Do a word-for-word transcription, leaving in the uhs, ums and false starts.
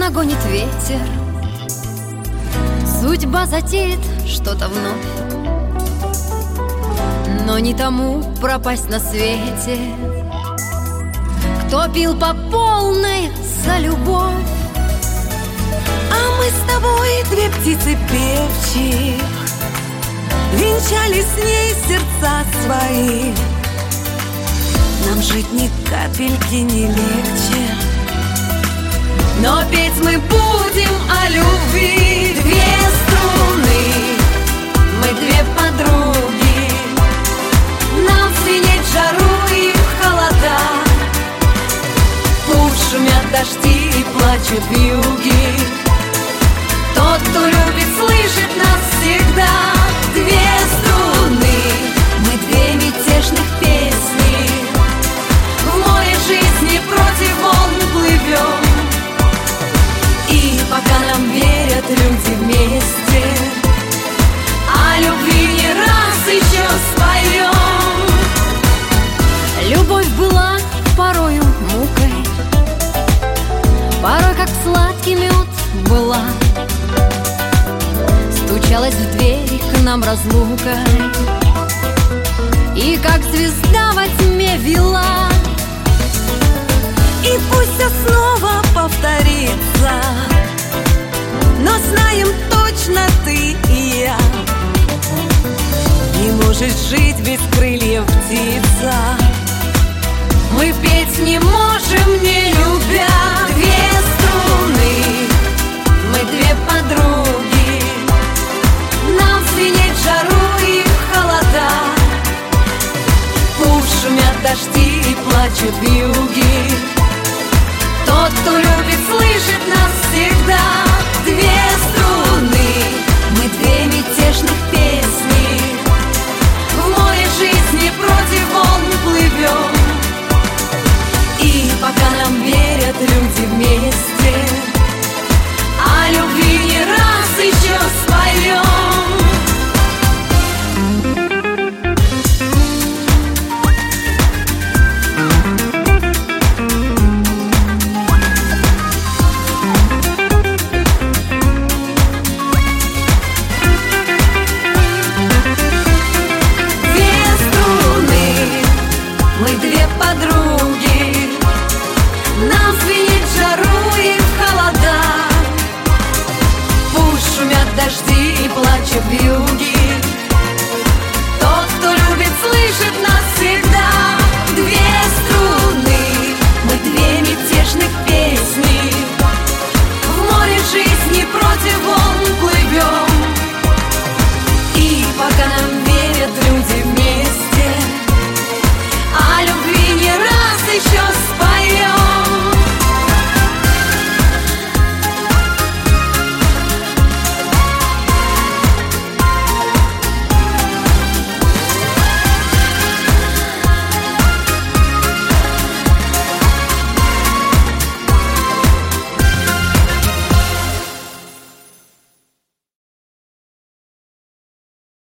нагонит ветер, судьба затеет что-то вновь, но не тому пропасть на свете, кто пил по полной за любовь. А мы с тобой две птицы певчих, венчали с ней сердца свои. Нам жить ни капельки не легче, но петь мы будем о любви. Две струны, мы две подруги, нам звенеть в жару и в холода. Пусть шумят дожди и плачут вьюги, тот, кто любит, слышит нас всегда. Две струны, мы две мятежных песни, в море жизни против волн плывем. И пока нам верят люди вместе, о любви не раз еще споем. Любовь была порою мукой, порой как сладкий мед была. Стучалась в двери к нам разлука, и как звезда во тьме вела. и пусть все снова повторится, но знаем точно ты и я. Не можешь жить без крыльев, птица. Мы петь не можем, не любя. Две струны, мы две подруги, нам звенеть в жару и в холода. Пусть шумят дожди и плачут вьюги, тот, кто любит, слышит нас всегда.